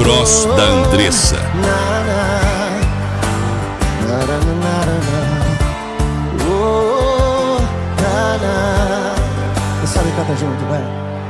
Cross da Andressa. Sabe, canta junto, vai.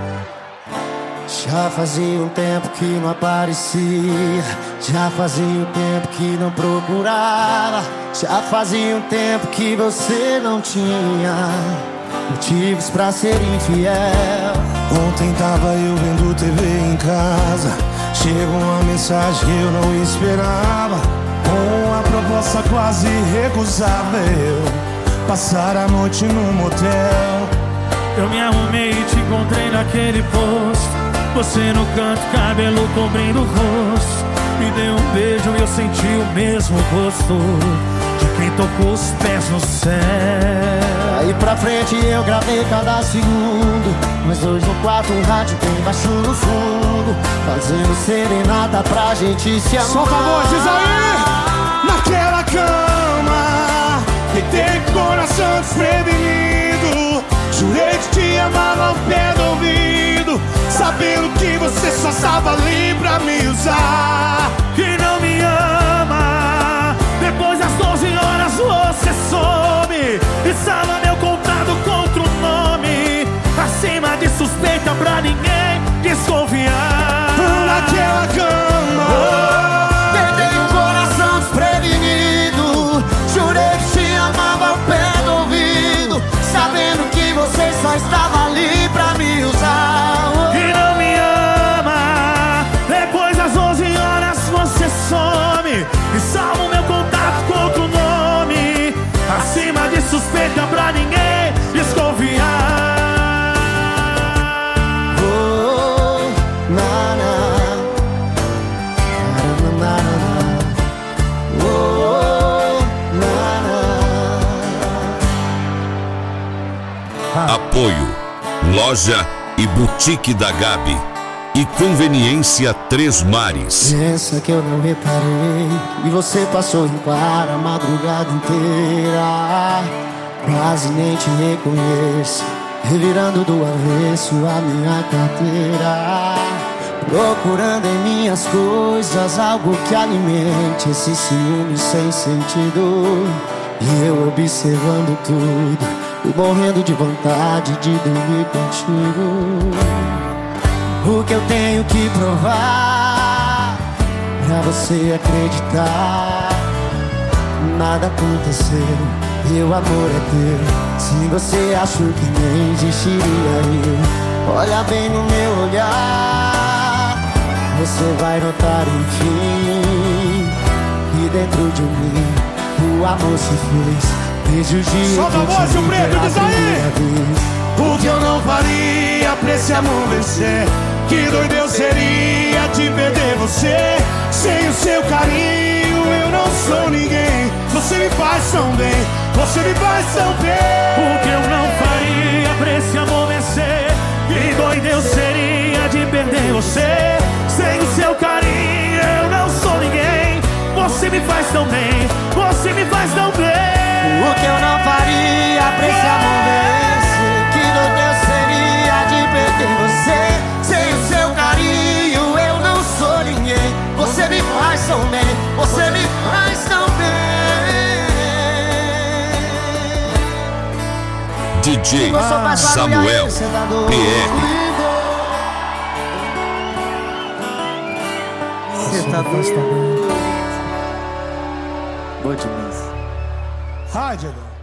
Já fazia um tempo que não aparecia, já fazia um tempo que não procurava, já fazia um tempo que você não tinha motivos pra ser infiel. Ontem tava eu vendo TV em casa, chegou uma mensagem que eu não esperava, com uma proposta quase recusável, passar a noite num motel. Eu me arrumei e te encontrei naquele posto, você no canto, cabelo cobrindo o rosto. Me deu um beijo e eu senti o mesmo gosto de quem tocou os pés no céu. Aí pra frente eu gravei cada segundo, mas hoje no quarto um rádio bem baixo no fundo, fazendo serenata pra gente se amar. Solta a voz, diz aí! Naquela cama, deitei com o coração desprevenido, jurei que te amava ao pé do ouvido, sabendo que você só estava ali pra me usar. Que não me ama, depois das 12 horas você some e salva meu contato contra o nome, acima de suspeita pra ninguém desconfiar. Naquela cama, deitei o coração desprevenido, jurei que te amava ao pé do ouvido, sabendo que você só estava ali pra me usar. Que não me ama, depois das 11 horas você some e salva o meu contato contra o nome, acima de suspeita pra ninguém desconfiar. Apoio Loja e Boutique da Gabi e Conveniência Três Mares. Pensa que eu não reparei e você passou em claro a madrugada inteira, quase nem te reconheço, revirando do avesso a minha carteira, procurando em minhas coisas algo que alimente esse ciúme sem sentido, e eu observando tudo e morrendo de vontade de dormir contigo. O que eu tenho que provar pra você acreditar? Nada aconteceu, meu amor é teu. Se você achou que nem existiria eu, olha bem no meu olhar, você vai notar enfim que dentro de mim o amor se fez. Vejo o dia solta a voz, o preto, diz aí! O que eu não faria pra esse amor vencer? Que doido eu seria de perder você. Sem o seu carinho eu não sou ninguém. Você me faz tão bem, você me faz tão bem. O que eu não faria pra esse amor vencer? Que doido eu seria de perder você. Sem o seu carinho eu não sou ninguém. Você me faz tão bem, você me faz tão bem. O que eu não faria pra esse amor vencer? Que doido eu seria de perder você. Sem o seu carinho eu não sou ninguém. Você me faz tão bem, você me faz tão bem. DJ Samuel PR. Você tá doido. Boa demais. Ai, Diego.